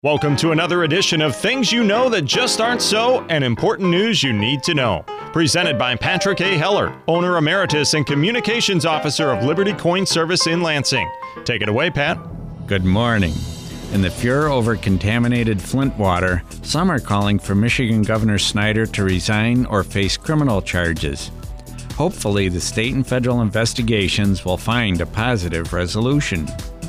Welcome to another edition of Things You Know That Just Aren't So and Important News You Need to Know. Presented by Patrick A. Heller, Owner Emeritus and Communications Officer of Liberty Coin Service in Lansing. Take it away, Pat. Good morning. In the furor over contaminated Flint water, some are calling for Michigan Governor Snyder to resign or face criminal charges. Hopefully, the state and federal investigations will find a positive resolution.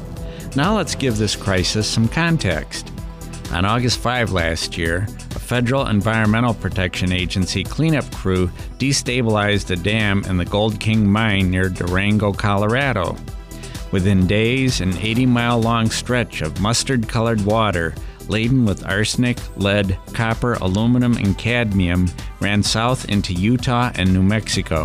Now let's give this crisis some context. On August 5 last year, a federal Environmental Protection Agency cleanup crew destabilized a dam in the Gold King mine near Durango, Colorado. Within days, an 80-mile-long stretch of mustard-colored water laden with arsenic, lead, copper, aluminum, and cadmium ran south into Utah and New Mexico.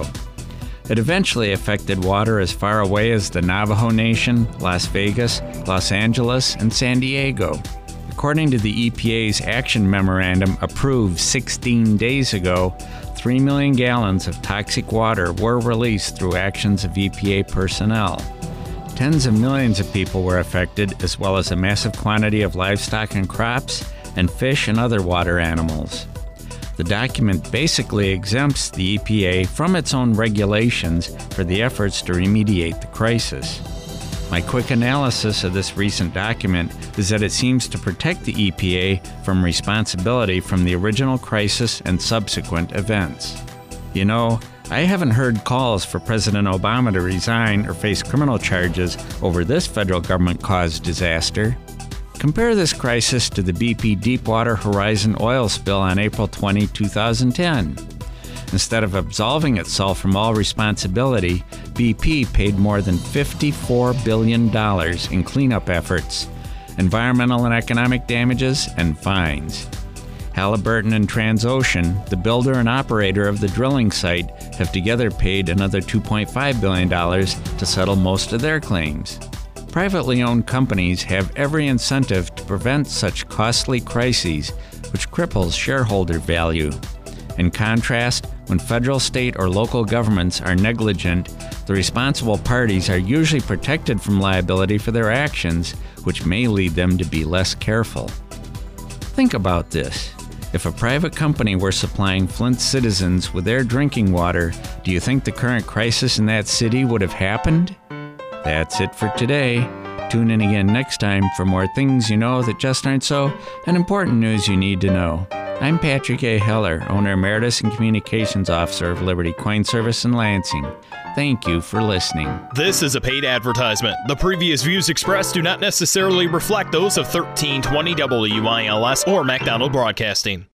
It eventually affected water as far away as the Navajo Nation, Las Vegas, Los Angeles, and San Diego. According to the EPA's action memorandum approved 16 days ago, 3 million gallons of toxic water were released through actions of EPA personnel. Tens of millions of people were affected, as well as a massive quantity of livestock and crops, and fish and other water animals. The document basically exempts the EPA from its own regulations for the efforts to remediate the crisis. My quick analysis of this recent document is that it seems to protect the EPA from responsibility from the original crisis and subsequent events. You know, I haven't heard calls for President Obama to resign or face criminal charges over this federal government-caused disaster. Compare this crisis to the BP Deepwater Horizon oil spill on April 20, 2010. Instead of absolving itself from all responsibility, BP paid more than $54 billion in cleanup efforts, environmental and economic damages, and fines. Halliburton and Transocean, the builder and operator of the drilling site, have together paid another $2.5 billion to settle most of their claims. Privately owned companies have every incentive to prevent such costly crises, which cripples shareholder value. In contrast, when federal, state, or local governments are negligent, the responsible parties are usually protected from liability for their actions, which may lead them to be less careful. Think about this. If a private company were supplying Flint citizens with their drinking water, do you think the current crisis in that city would have happened? That's it for today. Tune in again next time for more things you know that just aren't so and important news you need to know. I'm Patrick A. Heller, Owner Emeritus and Communications Officer of Liberty Coin Service in Lansing. Thank you for listening. This is a paid advertisement. The previous views expressed do not necessarily reflect those of 1320 WILS or MacDonald Broadcasting.